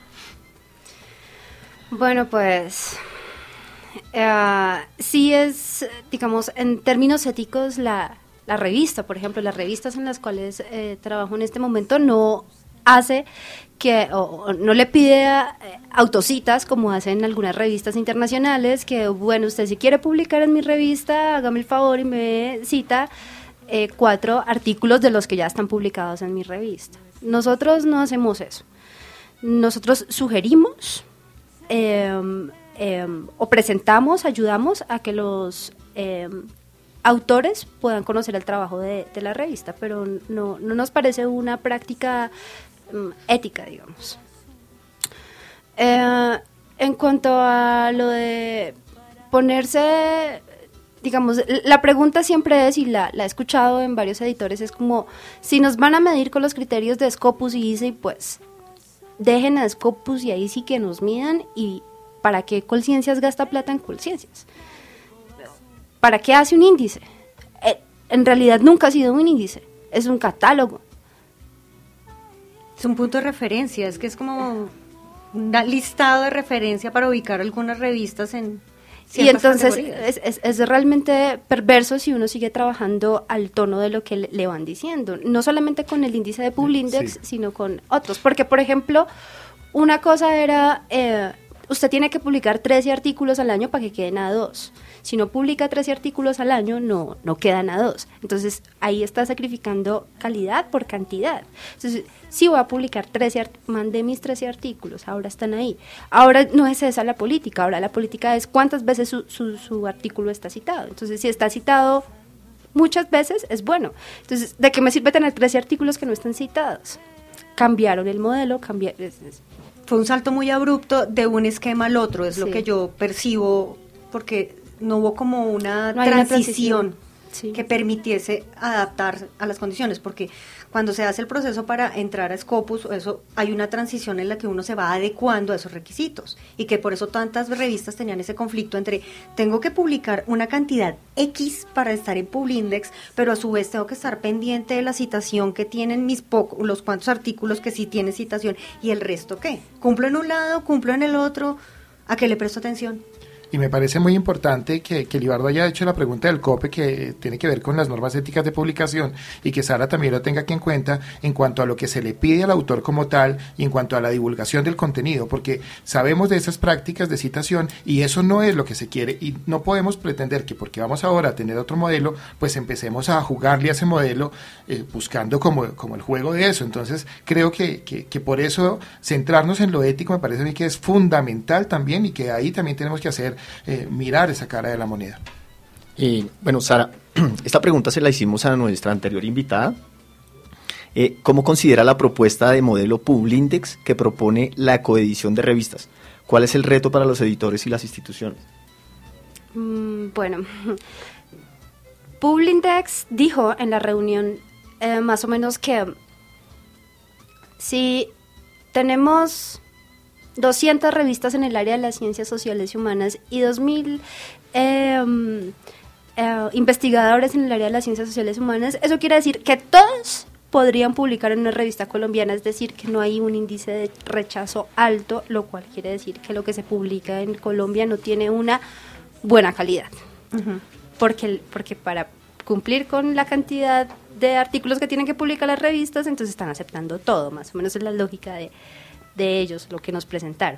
Bueno, pues uh, sí es, digamos, en términos éticos la La revista, por ejemplo, las revistas en las cuales eh, trabajo en este momento no hace que, o, o no le pide a, eh, autocitas como hacen algunas revistas internacionales, que bueno, usted si quiere publicar en mi revista, hágame el favor y me cita eh, cuatro artículos de los que ya están publicados en mi revista. Nosotros no hacemos eso. Nosotros sugerimos eh, eh, o presentamos, ayudamos a que los eh, autores puedan conocer el trabajo de, de la revista, pero no, no nos parece una práctica um, ética, digamos. Eh, en cuanto a lo de ponerse, digamos, la pregunta siempre es, y la, la he escuchado en varios editores, es como, si nos van a medir con los criterios de Scopus y I C E, pues dejen a Scopus y ahí sí que nos midan, y ¿para qué Colciencias gasta plata en Colciencias? ¿Para qué hace un índice? Eh, en realidad nunca ha sido un índice, es un catálogo. Es un punto de referencia, es que es como un listado de referencia para ubicar algunas revistas en ciertas Y entonces categorías. es, es, es realmente perverso si uno sigue trabajando al tono de lo que le, le van diciendo, no solamente con el índice de Publindex, sí, sino con otros, porque por ejemplo, una cosa era, eh, usted tiene que publicar trece artículos al año para que queden A dos. Si no publica trece artículos al año, no, no quedan A dos. Entonces, ahí está sacrificando calidad por cantidad. Entonces, sí voy a publicar trece, art- mandé mis trece artículos, ahora están ahí. Ahora no es esa la política, ahora la política es cuántas veces su, su, su artículo está citado. Entonces, si está citado muchas veces, es bueno. Entonces, ¿de qué me sirve tener trece artículos que no están citados? Cambiaron el modelo, cambiaron... Fue un salto muy abrupto de un esquema al otro, es sí. lo que yo percibo, porque no hubo como una no transición, una transición. Sí. que permitiese adaptar a las condiciones, porque cuando se hace el proceso para entrar a Scopus, eso hay una transición en la que uno se va adecuando a esos requisitos, y que por eso tantas revistas tenían ese conflicto entre tengo que publicar una cantidad X para estar en Publindex, pero a su vez tengo que estar pendiente de la citación que tienen mis pocos, los cuantos artículos que sí tienen citación, y el resto ¿qué? ¿Cumplo en un lado, cumplo en el otro? ¿A qué le presto atención? Y me parece muy importante que, que Libardo haya hecho la pregunta del COPE, que tiene que ver con las normas éticas de publicación, y que Sara también lo tenga aquí en cuenta en cuanto a lo que se le pide al autor como tal y en cuanto a la divulgación del contenido, porque sabemos de esas prácticas de citación y eso no es lo que se quiere, y no podemos pretender que porque vamos ahora a tener otro modelo, pues empecemos a jugarle a ese modelo eh, buscando como, como el juego de eso. Entonces creo que, que, que por eso centrarnos en lo ético me parece a mí que es fundamental también, y que ahí también tenemos que hacer Eh, mirar esa cara de la moneda. Y bueno, Sara, esta pregunta se la hicimos a nuestra anterior invitada. Eh, ¿Cómo considera la propuesta de modelo Publindex que propone la coedición de revistas? ¿Cuál es el reto para los editores y las instituciones? Mm, bueno, Publindex dijo en la reunión eh, más o menos que si tenemos doscientas revistas en el área de las ciencias sociales y humanas y dos mil eh, eh, investigadores en el área de las ciencias sociales y humanas, eso quiere decir que todos podrían publicar en una revista colombiana, es decir, que no hay un índice de rechazo alto, lo cual quiere decir que lo que se publica en Colombia no tiene una buena calidad. Uh-huh. Porque, porque para cumplir con la cantidad de artículos que tienen que publicar las revistas, entonces están aceptando todo, más o menos es la lógica de de ellos, lo que nos presentaron.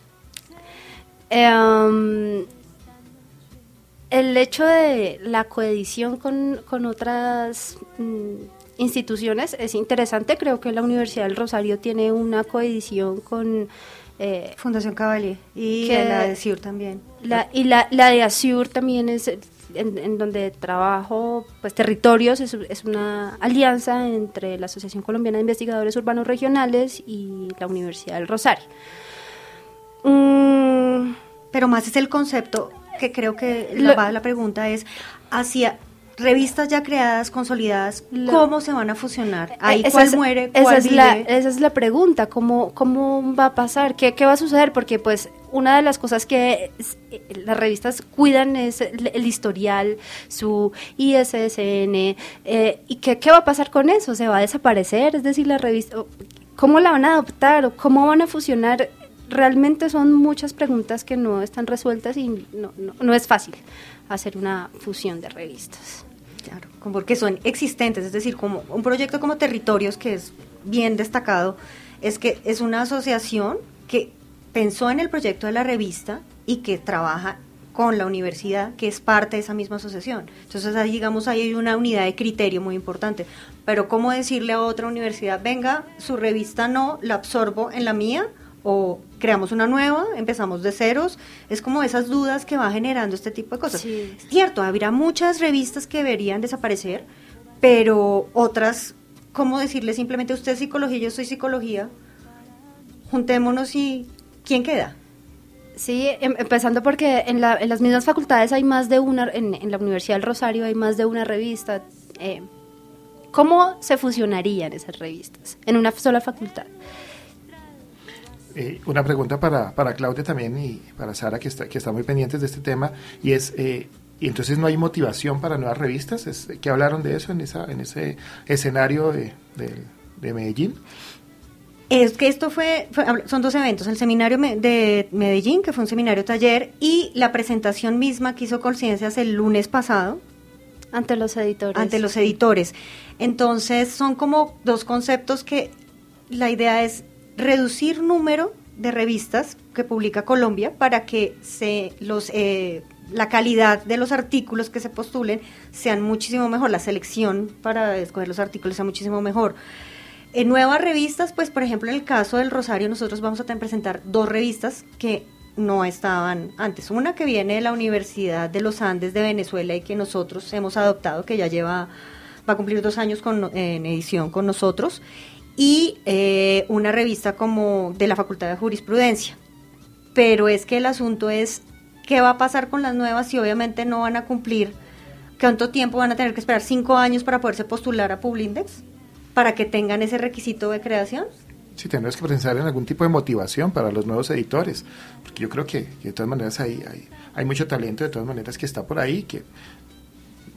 Um, el hecho de la coedición con, con otras mm, instituciones es interesante. Creo que la Universidad del Rosario tiene una coedición con eh, Fundación Cavalier y que, la de ASUR también. La, y la, la de ASUR también es en, en donde trabajo, pues Territorios es, es una alianza entre la Asociación Colombiana de Investigadores Urbanos Regionales y la Universidad del Rosario. Mm, pero más es el concepto que creo que la, Lo, la pregunta es hacia revistas ya creadas, consolidadas, lo, ¿cómo se van a fusionar? ¿Ahí cuál es, muere, cuál esa es vive? La, esa es la pregunta, ¿cómo, cómo va a pasar? ¿Qué, ¿Qué va a suceder? Porque pues una de las cosas que las revistas cuidan es el, el historial, su I S S N, eh, ¿y qué, qué va a pasar con eso? ¿Se va a desaparecer? Es decir, la revista, ¿cómo la van a adoptar? ¿O cómo van a fusionar? Realmente son muchas preguntas que no están resueltas y no, no, no es fácil hacer una fusión de revistas. Claro, porque son existentes, es decir, como un proyecto como Territorios, que es bien destacado, es que es una asociación que pensó en el proyecto de la revista y que trabaja con la universidad, que es parte de esa misma asociación. Entonces, ahí, digamos, ahí hay una unidad de criterio muy importante. Pero, ¿cómo decirle a otra universidad, venga, su revista no, la absorbo en la mía? O creamos una nueva, empezamos de ceros, es como esas dudas que va generando este tipo de cosas. Sí. Es cierto, habrá muchas revistas que deberían desaparecer, pero otras, ¿cómo decirle simplemente usted es psicología, yo soy psicología, juntémonos y ¿quién queda? Sí, em, empezando porque en, la, en las mismas facultades hay más de una, en, en la Universidad del Rosario hay más de una revista. Eh, ¿Cómo se fusionarían esas revistas en una sola facultad? Eh, una pregunta para, para Claudia también y para Sara, que está, que está muy pendientes de este tema, y es, eh, ¿y entonces no hay motivación para nuevas revistas? ¿Es, ¿Qué hablaron de eso en, esa, en ese escenario de, de, de Medellín? Es que esto fue, fue, son dos eventos, el seminario de Medellín, que fue un seminario taller, y la presentación misma que hizo Colciencias el lunes pasado. Ante los editores. Ante los editores. Entonces son como dos conceptos que la idea es reducir número de revistas que publica Colombia para que se los eh, la calidad de los artículos que se postulen sean muchísimo mejor, la selección para escoger los artículos sea muchísimo mejor. En nuevas revistas, pues por ejemplo en el caso del Rosario nosotros vamos a presentar dos revistas que no estaban antes. Una que viene de la Universidad de los Andes de Venezuela y que nosotros hemos adoptado, que ya lleva, va a cumplir dos años con, eh, en edición con nosotros, y eh, una revista como de la Facultad de Jurisprudencia. Pero es que el asunto es qué va a pasar con las nuevas, y obviamente no van a cumplir. ¿Cuánto tiempo van a tener que esperar? ¿Cinco años para poderse postular a Publindex? ¿Para que tengan ese requisito de creación? Sí, tendrás que pensar en algún tipo de motivación para los nuevos editores, porque yo creo que, que de todas maneras hay, hay, hay mucho talento de todas maneras que está por ahí, que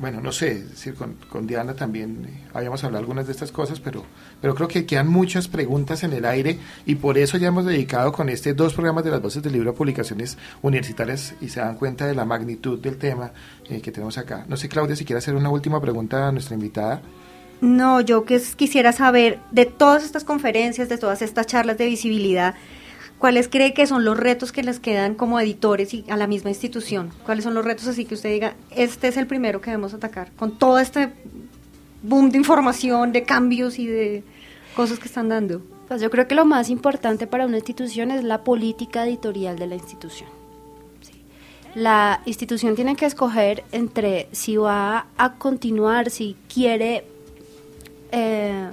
bueno, no sé, es decir, con, con Diana también eh, habíamos hablado algunas de estas cosas, pero, pero creo que quedan muchas preguntas en el aire y por eso ya hemos dedicado con este dos programas de las Voces del Libro a publicaciones universitarias y se dan cuenta de la magnitud del tema eh, que tenemos acá. No sé, Claudia, si quiere hacer una última pregunta a nuestra invitada. No, yo que quisiera saber de todas estas conferencias, de todas estas charlas de visibilidad, ¿cuáles cree que son los retos que les quedan como editores y a la misma institución? ¿Cuáles son los retos así que usted diga, este es el primero que debemos atacar? Con todo este boom de información, de cambios y de cosas que están dando. Pues yo creo que lo más importante para una institución es la política editorial de la institución. Sí. La institución tiene que escoger entre si va a continuar, si quiere eh,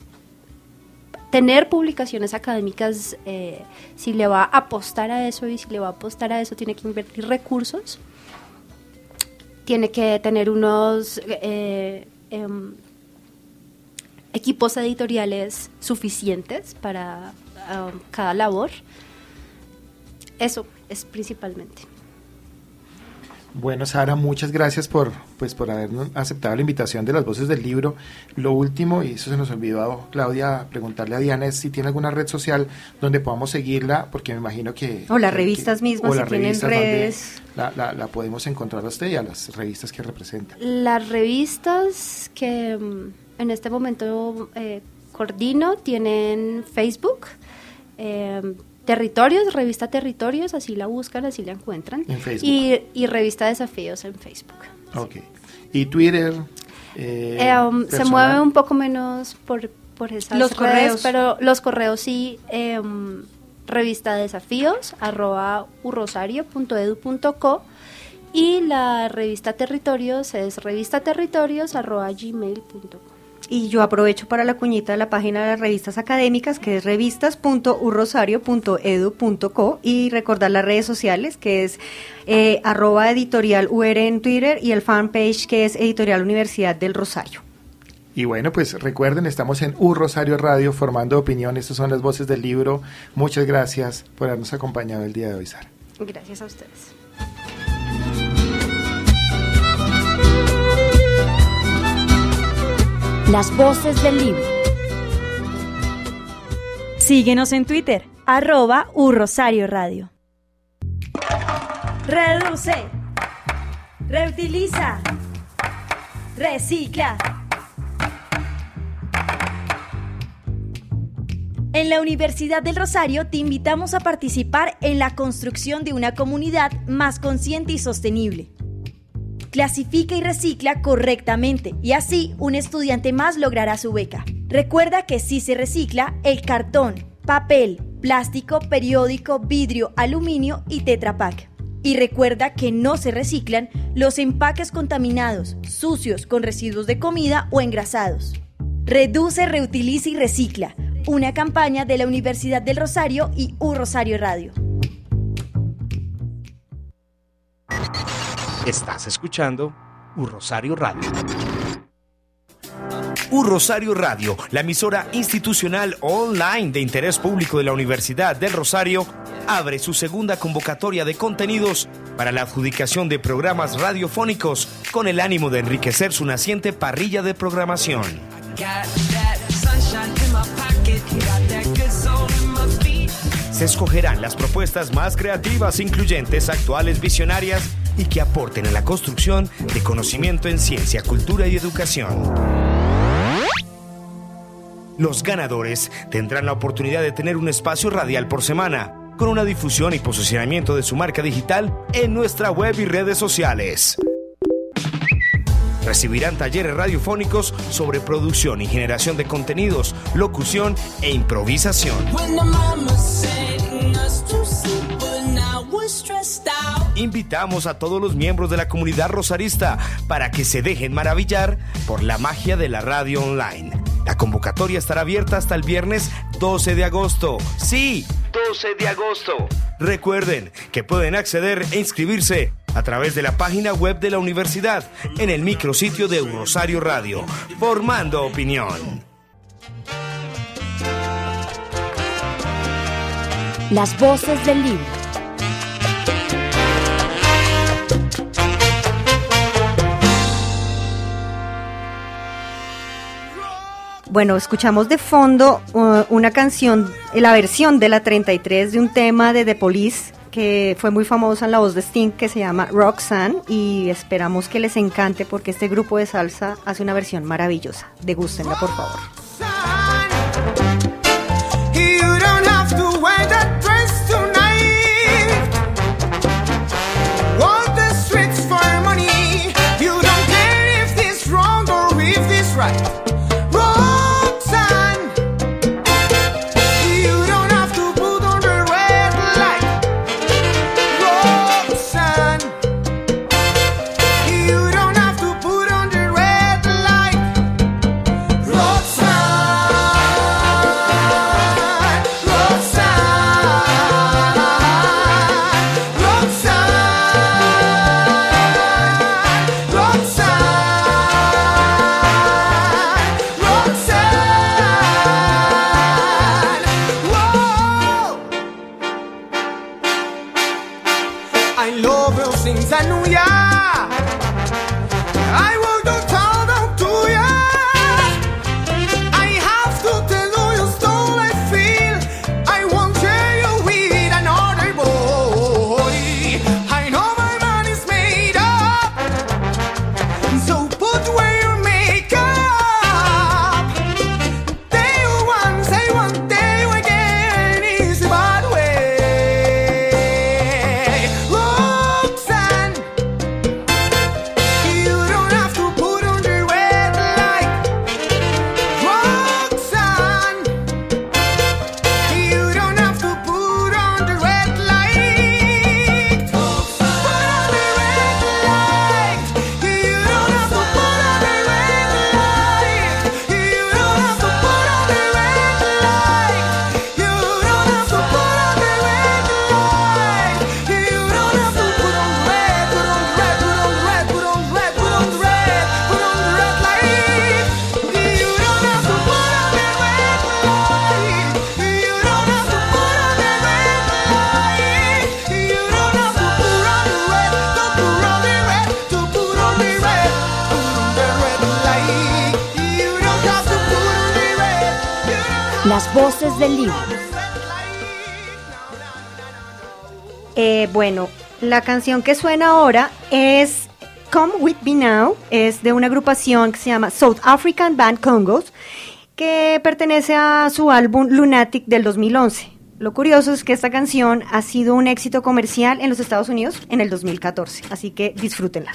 tener publicaciones académicas, eh, si le va a apostar a eso, y si le va a apostar a eso tiene que invertir recursos, tiene que tener unos eh, eh, equipos editoriales suficientes para um, cada labor. Eso es principalmente. Bueno, Sara, muchas gracias por, pues, por haber aceptado la invitación de las Voces del Libro. Lo último, y eso se nos olvidó, Claudia, preguntarle a Diana, es si tiene alguna red social donde podamos seguirla, porque me imagino que... O las que, revistas que, mismas, o si las tienen revistas redes. La, la, la podemos encontrar a usted y a las revistas que representa. Las revistas que en este momento eh, coordino tienen Facebook, eh, Territorios, revista Territorios, así la buscan, así la encuentran. En Facebook. Y, y revista Desafíos en Facebook. Ok. ¿Y Twitter? Eh, eh, um, se mueve un poco menos por, por esas los redes, correos. pero los correos sí, eh, revista Desafíos, arroba urrosario punto edu punto co, y la revista Territorios es revista territorios arroba gmail punto com. Y yo aprovecho para la cuñita de la página de las revistas académicas, que es revistas punto urrosario punto edu punto co, y recordar las redes sociales, que es eh, arroba editorial U R en Twitter, y el fanpage, que es Editorial Universidad del Rosario. Y bueno, pues recuerden, estamos en U Rosario Radio, formando opinión. Estas son las Voces del Libro. Muchas gracias por habernos acompañado el día de hoy, Sara. Gracias a ustedes. Las Voces del Libro. Síguenos en Twitter, arroba U Rosario Radio. Reduce, reutiliza, recicla. En la Universidad del Rosario te invitamos a participar en la construcción de una comunidad más consciente y sostenible. Clasifica y recicla correctamente y así un estudiante más logrará su beca. Recuerda que si se recicla el cartón, papel, plástico, periódico, vidrio, aluminio y Tetra Pak. Y recuerda que no se reciclan los empaques contaminados, sucios, con residuos de comida o engrasados. Reduce, reutiliza y recicla. Una campaña de la Universidad del Rosario y U Rosario Radio. Estás escuchando U Rosario Radio. U Rosario Radio, la emisora institucional online de interés público de la Universidad del Rosario, abre su segunda convocatoria de contenidos para la adjudicación de programas radiofónicos con el ánimo de enriquecer su naciente parrilla de programación. Se escogerán las propuestas más creativas, incluyentes, actuales, visionarias y que aporten a la construcción de conocimiento en ciencia, cultura y educación. Los ganadores tendrán la oportunidad de tener un espacio radial por semana, con una difusión y posicionamiento de su marca digital en nuestra web y redes sociales. Recibirán talleres radiofónicos sobre producción y generación de contenidos, locución e improvisación. Invitamos a todos los miembros de la comunidad rosarista para que se dejen maravillar por la magia de la radio online. La convocatoria estará abierta hasta el viernes doce de agosto. ¡Sí! doce de agosto. Recuerden que pueden acceder e inscribirse a través de la página web de la universidad en el micrositio de U Rosario Radio, formando opinión. Las Voces del Libro. Bueno, escuchamos de fondo uh, una canción, la versión de la treinta y tres de un tema de The Police que fue muy famosa en la voz de Sting, que se llama Roxanne, y esperamos que les encante porque este grupo de salsa hace una versión maravillosa. Degústenla, por favor. Las voces del libro. Eh, bueno, la canción que suena ahora es Come With Me Now, es de una agrupación que se llama South African Band Congos, que pertenece a su álbum Lunatic del dos mil once. Lo curioso es que esta canción ha sido un éxito comercial en los Estados Unidos en el dos mil catorce, así que disfrútenla.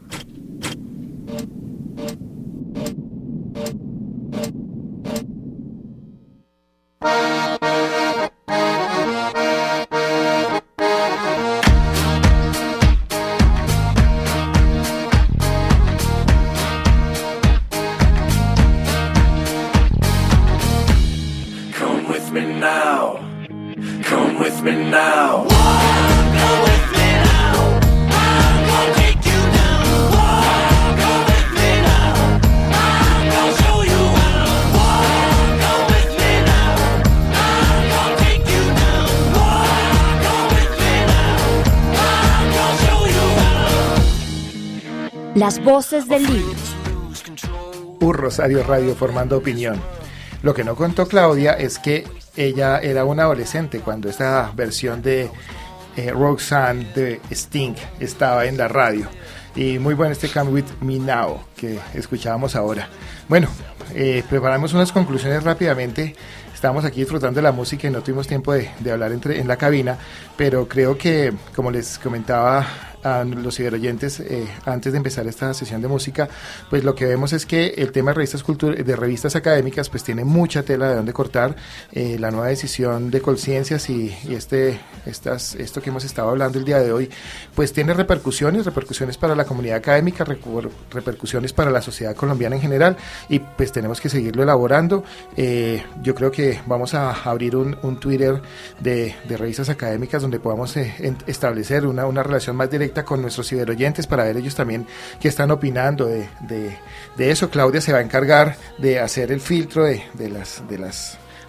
Las voces del libro. Un Rosario Radio formando opinión. Lo que no contó Claudia es que ella era una adolescente cuando esta versión de eh, Roxanne de Sting estaba en la radio. Y muy bueno este Come With Me Now que escuchábamos ahora. Bueno, eh, preparamos unas conclusiones rápidamente. Estábamos aquí disfrutando de la música y no tuvimos tiempo de, de hablar entre, en la cabina, pero creo que, como les comentaba a los ciberoyentes eh, antes de empezar esta sesión de música, pues lo que vemos es que el tema de revistas, cultura, de revistas académicas pues tiene mucha tela de donde cortar. Eh, la nueva decisión de Colciencias y, y este, estas, esto que hemos estado hablando el día de hoy, pues tiene repercusiones, repercusiones para la comunidad académica, repercusiones para la sociedad colombiana en general, y pues tenemos que seguirlo elaborando. Eh, yo creo que vamos a abrir un, un Twitter de, de revistas académicas donde podamos eh, en, establecer una, una relación más directa con nuestros ciberoyentes para ver ellos también qué están opinando de, de, de eso. Claudia se va a encargar de hacer el filtro de, de las de las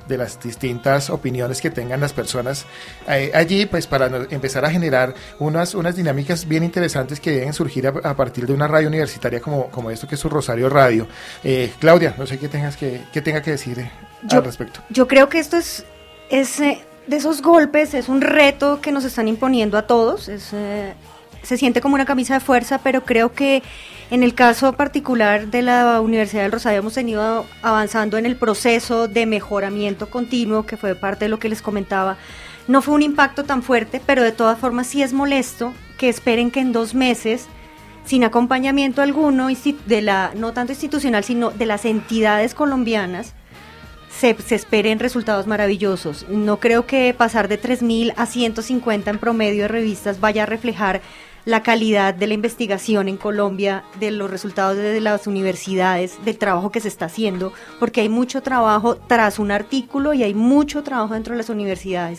de las distintas opiniones que tengan las personas eh, allí, pues para no, empezar a generar unas, unas dinámicas bien interesantes que deben surgir a, a partir de una radio universitaria como, como esto que es su Rosario Radio. Eh, Claudia, no sé qué tengas que, qué tenga que decir eh, yo, al respecto. Yo creo que esto es, es eh, de esos golpes, es un reto que nos están imponiendo a todos, es, eh, se siente como una camisa de fuerza, pero creo que en el caso particular de la Universidad del Rosario hemos tenido avanzando en el proceso de mejoramiento continuo, que fue parte de lo que les comentaba. No fue un impacto tan fuerte, pero de todas formas sí es molesto que esperen que en dos meses, sin acompañamiento alguno, de la, no tanto institucional, sino de las entidades colombianas, se, se esperen resultados maravillosos. No creo que pasar de tres mil a ciento cincuenta en promedio de revistas vaya a reflejar la calidad de la investigación en Colombia, de los resultados de las universidades, del trabajo que se está haciendo, porque hay mucho trabajo tras un artículo y hay mucho trabajo dentro de las universidades.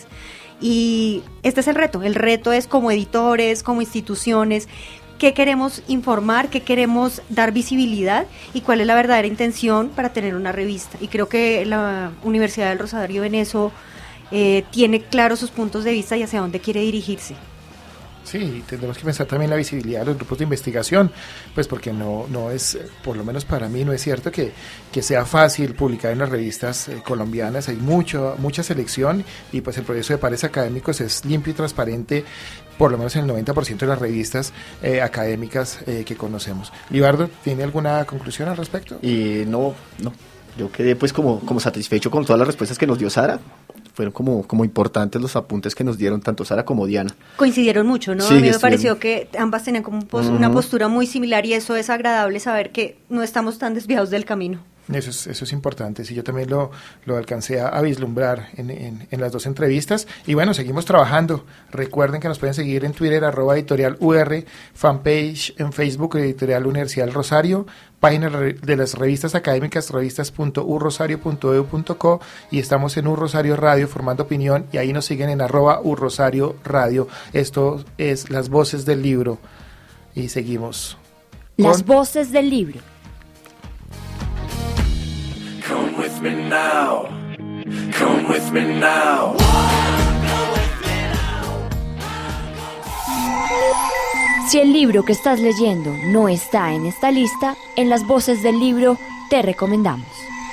Y este es el reto, el reto es como editores, como instituciones, qué queremos informar, qué queremos dar visibilidad y cuál es la verdadera intención para tener una revista. Y creo que la Universidad del Rosario en eso eh, tiene claros sus puntos de vista y hacia dónde quiere dirigirse. Sí, tendremos que pensar también la visibilidad de los grupos de investigación, pues porque no, no es, por lo menos para mí, no es cierto que, que sea fácil publicar en las revistas eh, colombianas. Hay mucho, mucha selección y pues el proceso de pares académicos es limpio y transparente, por lo menos en el noventa por ciento de las revistas eh, académicas eh, que conocemos. Libardo, ¿tiene alguna conclusión al respecto? Y no, no. Yo quedé pues como, como satisfecho con todas las respuestas que nos dio Sara. Fueron como, como importantes los apuntes que nos dieron tanto Sara como Diana. Coincidieron mucho, ¿no? Sí, a mí me estuvieron... pareció que ambas tenían como pos- uh-huh. una postura muy similar y eso es agradable saber que no estamos tan desviados del camino. Eso es, eso es importante, sí, yo también lo, lo alcancé a, a vislumbrar en, en, en las dos entrevistas. Y bueno, seguimos trabajando. Recuerden que nos pueden seguir en Twitter, arroba editorial U R, fanpage en Facebook, Editorial Universidad del Rosario, página de las revistas académicas, revistas punto u rosario punto e u punto co, y estamos en U Rosario Radio formando opinión, y ahí nos siguen en arroba U Rosario Radio. Esto es Las Voces del Libro. Y seguimos. Las Voces del Libro. Come with me now, come with me now. Si el libro que estás leyendo no está en esta lista, en Las Voces del Libro te recomendamos.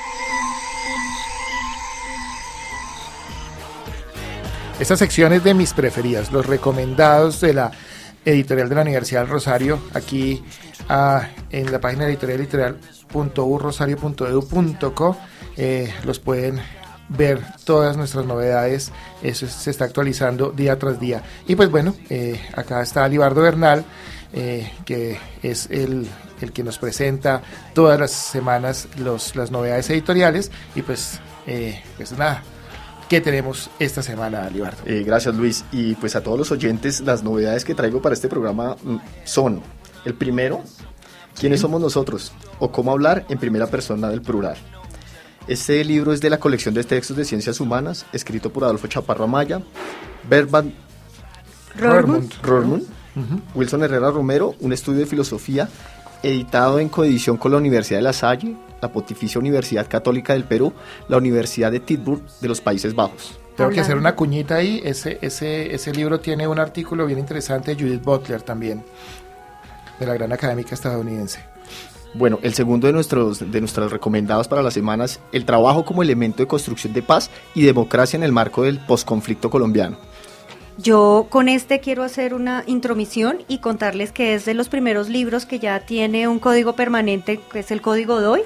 Esta sección es de mis preferidas, los recomendados de la editorial de la Universidad del Rosario, aquí ah, en la página editorial editorial punto u rosario punto e u punto co. Eh, los pueden ver todas nuestras novedades, eso se está actualizando día tras día. Y pues bueno, eh, acá está Libardo Bernal, eh, que es el, el que nos presenta todas las semanas los, las novedades editoriales. Y pues, eh, pues nada, ¿qué tenemos esta semana, Libardo? Eh, gracias, Luis. Y pues a todos los oyentes, las novedades que traigo para este programa son: el primero, ¿quiénes somos nosotros? O cómo hablar en primera persona del plural. Este libro es de la colección de textos de ciencias humanas, escrito por Adolfo Chaparro Amaya, Berban Rormund, Rormund uh-huh. Wilson Herrera Romero, un estudio de filosofía, editado en coedición con la Universidad de La Salle, la Pontificia Universidad Católica del Perú, la Universidad de Tilburg de los Países Bajos. Tengo que hacer una cuñita ahí, ese, ese, ese libro tiene un artículo bien interesante de Judith Butler también, de la gran académica estadounidense. Bueno, el segundo de nuestros, de nuestros recomendados para las semanas, el trabajo como elemento de construcción de paz y democracia en el marco del posconflicto colombiano. Yo con este quiero hacer una intromisión y contarles que es de los primeros libros que ya tiene un código permanente, que es el código D O I,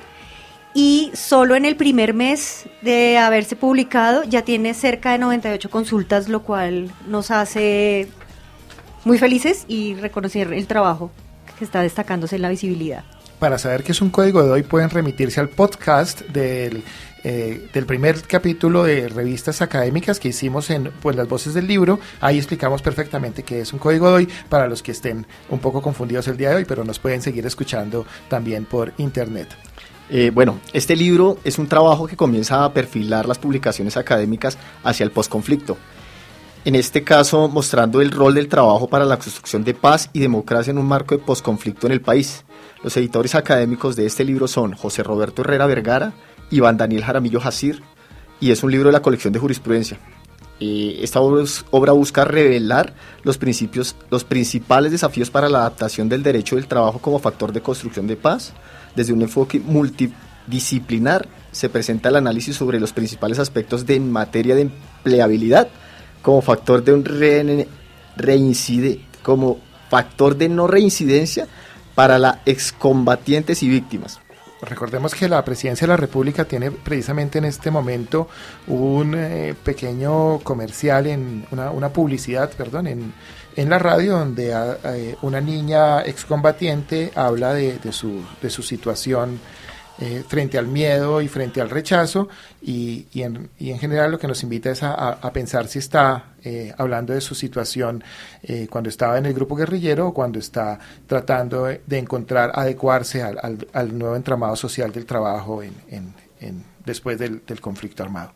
y solo en el primer mes de haberse publicado ya tiene cerca de noventa y ocho consultas, lo cual nos hace muy felices y reconocer el trabajo que está destacándose en la visibilidad. Para saber qué es un código D O I pueden remitirse al podcast del, eh, del primer capítulo de revistas académicas que hicimos en pues, Las Voces del Libro. Ahí explicamos perfectamente qué es un código D O I para los que estén un poco confundidos el día de hoy, pero nos pueden seguir escuchando también por internet. Eh, bueno, este libro es un trabajo que comienza a perfilar las publicaciones académicas hacia el posconflicto. En este caso, mostrando el rol del trabajo para la construcción de paz y democracia en un marco de posconflicto en el país. Los editores académicos de este libro son José Roberto Herrera Vergara, Iván Daniel Jaramillo Jacir, y es un libro de la colección de jurisprudencia. Eh, esta obra busca revelar los principios, los principales desafíos para la adaptación del derecho del trabajo como factor de construcción de paz. Desde un enfoque multidisciplinar se presenta el análisis sobre los principales aspectos de en materia de empleabilidad como factor de un re, reincide, como factor de no reincidencia para las excombatientes y víctimas. Recordemos que la Presidencia de la República tiene precisamente en este momento un eh, pequeño comercial, en una, una publicidad, perdón, en, en la radio, donde eh, una niña excombatiente habla de, de, su, de su situación eh, frente al miedo y frente al rechazo, y, y, en, y en general lo que nos invita es a, a pensar si está eh, hablando de su situación eh, cuando estaba en el grupo guerrillero o cuando está tratando de, de encontrar adecuarse al, al, al nuevo entramado social del trabajo en, en, en, después del, del conflicto armado.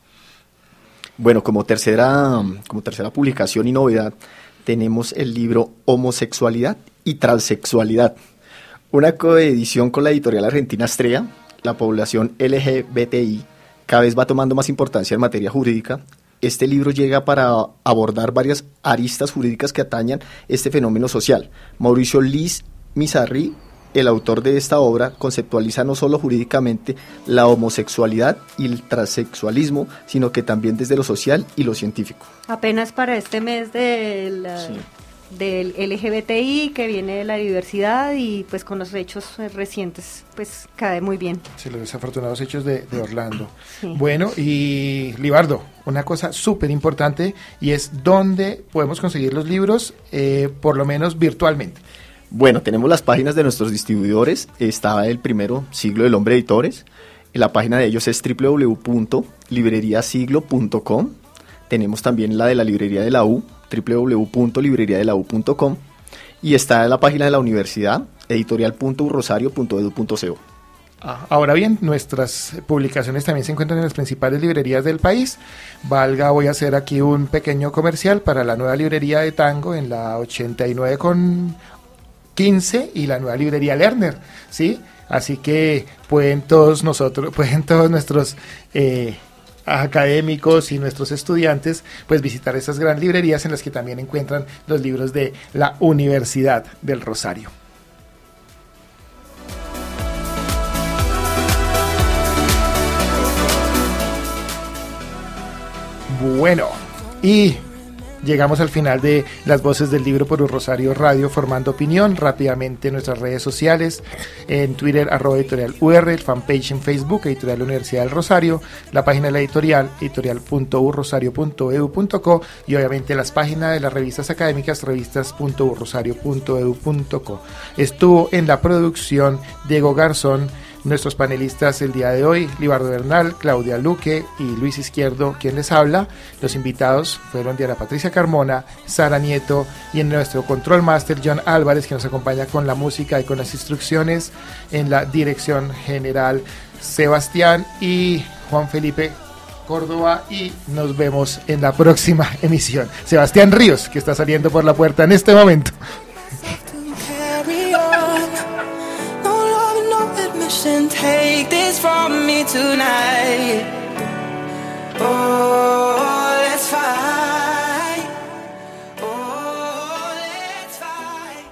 Bueno, como tercera, como tercera publicación y novedad, tenemos el libro Homosexualidad y Transexualidad, una coedición con la editorial argentina Estrella. La población L G B T I cada vez va tomando más importancia en materia jurídica. Este libro llega para abordar varias aristas jurídicas que atañan este fenómeno social. Mauricio Liz Mizarri, el autor de esta obra, conceptualiza no solo jurídicamente la homosexualidad y el transexualismo, sino que también desde lo social y lo científico. Apenas para este mes del, sí. del L G B T I, que viene de la diversidad, y pues con los hechos recientes pues cae muy bien. Sí, los desafortunados hechos de, de Orlando. Sí. Bueno, y Libardo, una cosa súper importante, y es dónde podemos conseguir los libros, eh, por lo menos virtualmente. Bueno, tenemos las páginas de nuestros distribuidores. Está el primero, Siglo del Hombre Editores. La página de ellos es doble u doble u doble u punto librería siglo punto com. Tenemos también la de la librería de la U, doble u doble u doble u punto librería de la u punto com. Y está en la página de la universidad, editorial punto urrosario punto edu punto co. Ahora bien, nuestras publicaciones también se encuentran en las principales librerías del país. Valga, voy a hacer aquí un pequeño comercial para la nueva librería de tango en la ochenta y nueve con quince y la nueva librería Lerner, ¿sí? Así que pueden todos nosotros, pueden todos nuestros eh, académicos y nuestros estudiantes pues visitar esas grandes librerías en las que también encuentran los libros de la Universidad del Rosario. Bueno, y llegamos al final de Las Voces del Libro por Rosario Radio, formando opinión. Rápidamente en nuestras redes sociales, en Twitter, arroba editorial U R, el fanpage en Facebook, Editorial Universidad del Rosario, la página de la editorial, editorial punto u rosario punto edu punto co, y obviamente las páginas de las revistas académicas, revistas punto u rosario punto edu punto co. Estuvo en la producción Diego Garzón. Nuestros panelistas el día de hoy, Libardo Bernal, Claudia Luque y Luis Izquierdo, quien les habla. Los invitados fueron Diana Patricia Carmona, Sara Nieto, y en nuestro control master John Álvarez, que nos acompaña con la música y con las instrucciones. En la dirección general Sebastián y Juan Felipe Córdoba, y nos vemos en la próxima emisión. Sebastián Ríos, que está saliendo por la puerta en este momento. Take this from me tonight. Oh, let's fight. Oh, let's fight.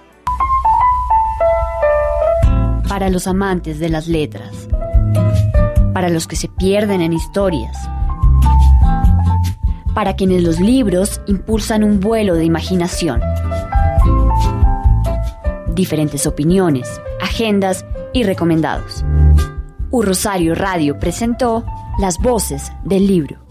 Para los amantes de las letras, para los que se pierden en historias, para quienes los libros impulsan un vuelo de imaginación. Diferentes opiniones, agendas y recomendados. U Rosario Radio presentó Las Voces del Libro.